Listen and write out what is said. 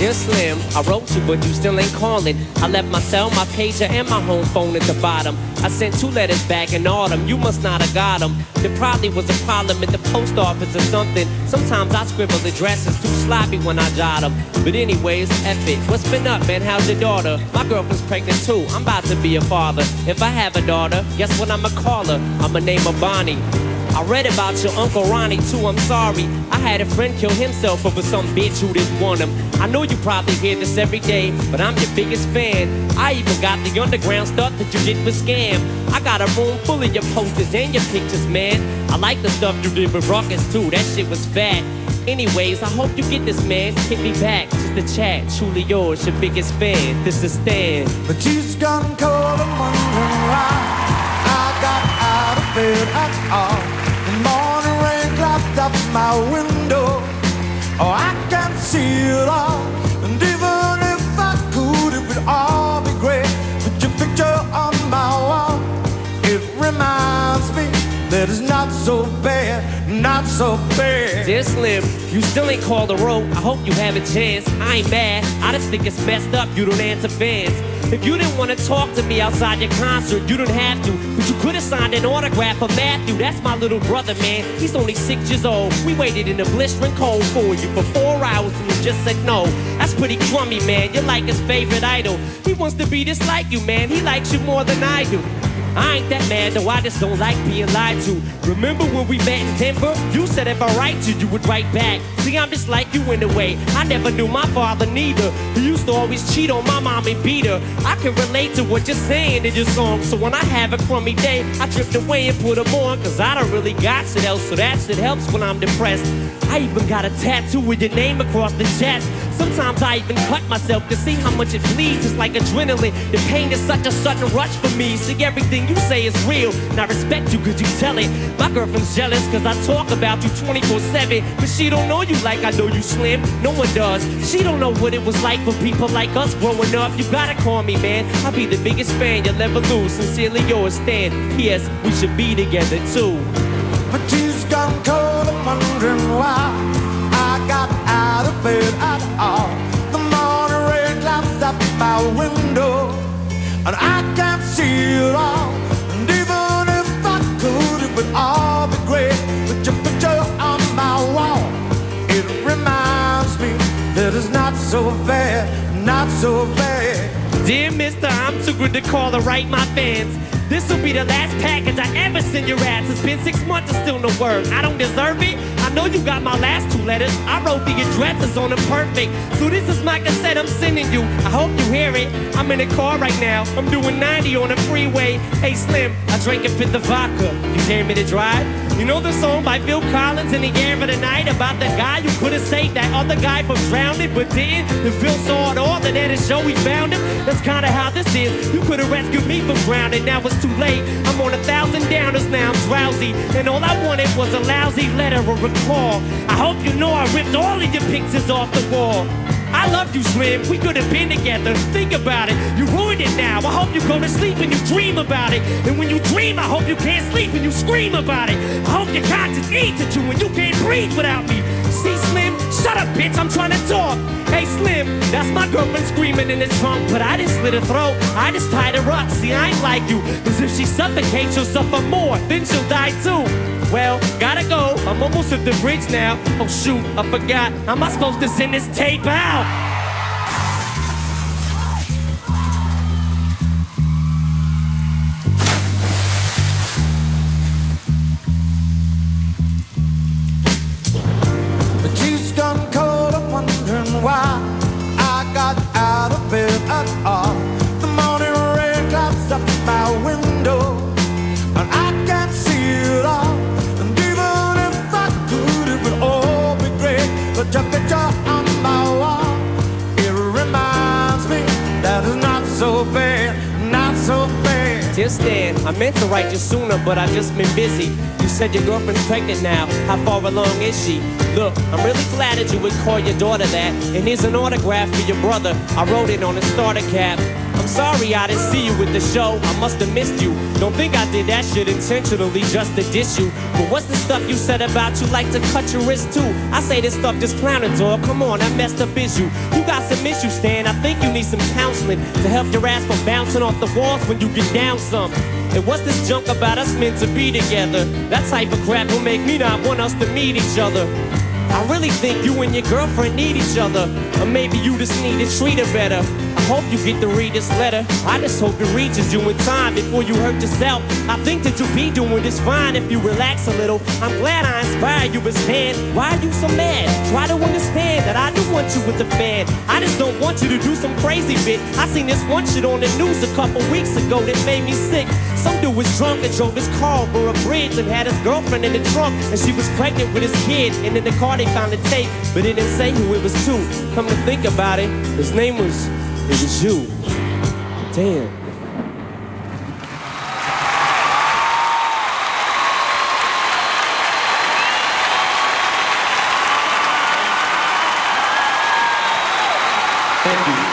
Dear Slim, I wrote you, but you still ain't calling. I left my cell, my pager, and my home phone at the bottom. I sent 2 letters back in autumn. You must not have got them. There probably was a problem at the post office or something. Sometimes I scribble addresses too sloppy when I jot them. But anyways, F it. What's been up, man? How's your daughter? My girlfriend's pregnant too. I'm about to be a father. If I have a daughter, guess what I'ma call her? I'ma name her Bonnie. I read about your Uncle Ronnie too, I'm sorry. I had a friend kill himself over some bitch who didn't want him. I know you probably hear this every day, but I'm your biggest fan. I even got the underground stuff that you did with Scam. I got a room full of your posters and your pictures, man. I like the stuff you did with Ruckus too, that shit was fat. Anyways, I hope you get this, man. Hit me back, just a chat. Truly yours, your biggest fan. This is Stan. The tea's gone cold, I'm wondering why I got out of bed at all. The morning rain clapped up my window. Oh, I can't see it all. And even if I could, it would all be great. Put your picture on my wall. It reminds me that it's not so bad, not so bad. Dear Slim, you still ain't called a rope. I hope you have a chance. I ain't mad. I just think it's messed up you don't answer fans. If you didn't want to talk to me outside your concert, you didn't have to. But you could have signed an autograph for Matthew. That's my little brother, man. He's only 6 years old. We waited in the blistering cold for you for 4 hours and you just said no. That's pretty crummy, man. You're like his favorite idol. He wants to be just like you, man. He likes you more than I do. I ain't that mad though, I just don't like being lied to. Remember when we met in Denver? You said if I write you would write back. See, I'm just like you in a way. I never knew my father neither. He used to always cheat on my mom and beat her. I can relate to what you're saying in your song. So when I have a crummy day, I drift away and put them on. Cause I don't really got shit else, so that shit helps when I'm depressed. I even got a tattoo with your name across the chest. Sometimes I even cut myself to see how much it bleeds. It's like adrenaline. The pain is such a sudden rush for me. See, everything you say is real, and I respect you cause you tell it. My girlfriend's jealous cause I talk about you 24/7. But she don't know you like I know you, Slim. No one does. She don't know what it was like for people like us growing up. You gotta call me, man. I'll be the biggest fan you'll ever lose. Sincerely yours, Stan. P.S. We should be together too. My tea's gone cold, I'm wondering why I got out of bed at all. The morning rain claps up my window, and I can't see it all. And even if I could, it would all be great. With your picture on my wall, it reminds me that it's not so bad, not so bad. Dear mister, I'm too good to call or write my fans. This'll be the last package I ever send your ass. It's been 6 months and still no word. I don't deserve it. I know you got my last 2 letters. I wrote the addresses on them perfect. So this is my cassette I'm sending you. I hope you hear it. I'm in a car right now. I'm doing 90 on the freeway. Hey Slim, I drank and fit the vodka. You dare me to drive? You know the song by Phil Collins, In the Air of the Night, about the guy who could have saved that other guy from drowning, but didn't? And Phil saw it all, and at his show he found him. That's kinda how this is. You could have rescued me from drowning. Now it's too late. I'm on 1,000 downers now. I'm drowsy, and all I wanted was a lousy letter or a call. I hope you know I ripped all of your pictures off the wall. I love you, Slim. We could have been together. Think about it. You ruined it now. I hope you go to sleep and you dream about it. And when you dream, I hope you can't sleep and you scream about it. I hope your conscience eats at you and you can't breathe without me. See, Slim? Shut up, bitch. I'm trying to talk. Hey, Slim, that's my girlfriend screaming in the trunk, but I didn't slit her throat. I just tied her up. See, I ain't like you. Cause if she suffocates, she'll suffer more. Then she'll die too. Well, gotta go. I'm almost at the bridge now. Oh shoot, I forgot. How am I supposed to send this tape out? The tea's gone cold, I'm wondering why I got out of bed at all. The morning rain clouds up my window, and I can't see it all. But your picture on my wall, it reminds me that it's not so bad, not so bad. Dear Stan, I meant to write you sooner, but I've just been busy. You said your girlfriend's pregnant now. How far along is she? Look, I'm really flattered you would call your daughter that. And here's an autograph for your brother. I wrote it on a starter cap. I'm sorry I didn't see you with the show. I must have missed you. Don't think I did that shit intentionally just to diss you. But what's the stuff you said about you like to cut your wrist too? I say this stuff just clowning, dog. Come on, that messed up is you. You got some miss you, Stan. I think you need some counseling to help your ass from bouncing off the walls when you get down some. And what's this junk about us meant to be together? That type of crap will make me not want us to meet each other. I really think you and your girlfriend need each other. Or maybe you just need to treat her better. I hope you get to read this letter. I just hope it reaches you in time before you hurt yourself. I think that you'll be doing this fine if you relax a little. I'm glad I inspired you, but Stan, why are you so mad? Try to understand that I do want you as a fan. I just don't want you to do some crazy bit. I seen this one shit on the news a couple weeks ago that made me sick. Some dude was drunk and drove his car over a bridge and had his girlfriend in the trunk, and she was pregnant with his kid. And in the car they found a tape, but it didn't say who it was to. Come to think about it, his name was, it was you. Damn. Thank you.